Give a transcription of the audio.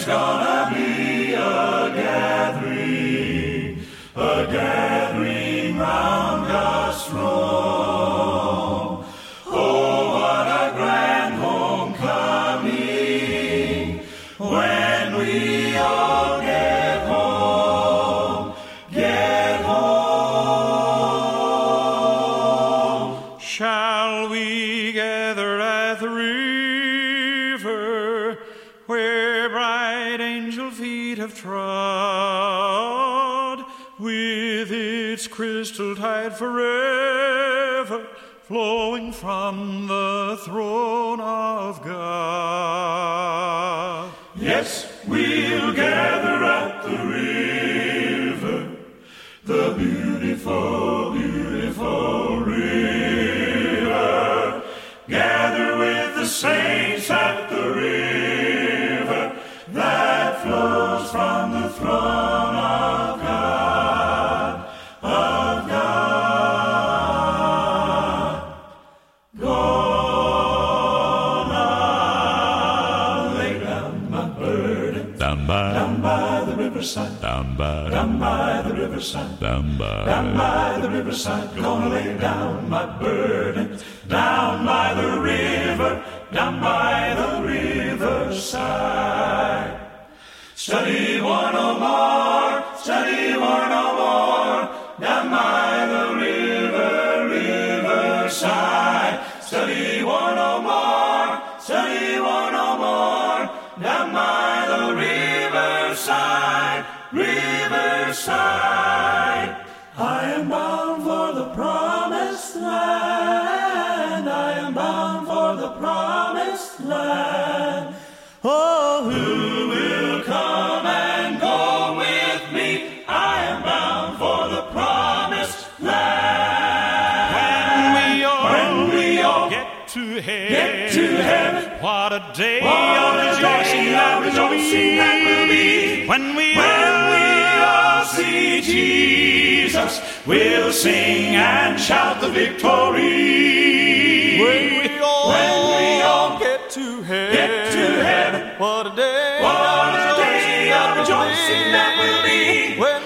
gonna be a gathering round God's throne. Oh, what a grand homecoming when we all get home, Shall we gather at the river where bright angel feet have trod, with its crystal tide forever flowing from the throne of God? Yes, we'll gather at the river, the beautiful, beautiful river. Gather with the saints at the river that flows from the throne of God, of God. Gonna lay down my burden Down by the riverside, down by the riverside, down by the riverside. Gonna lay down my burden down by the river, down by the riverside. Study one no more, study one no more, down by the riverside. Study one no more, study one no more, down by the riverside, riverside. I am bound for the promised land. I am bound for the promised land. Oh, who will come and go with me? I am bound for the promised land. when we all get to to heaven, what a day what of a rejoicing day that of rejoicing that will be. when we all see Jesus, we'll sing and shout the victory. when we all get to heaven, what a day what a day of rejoicing that will be.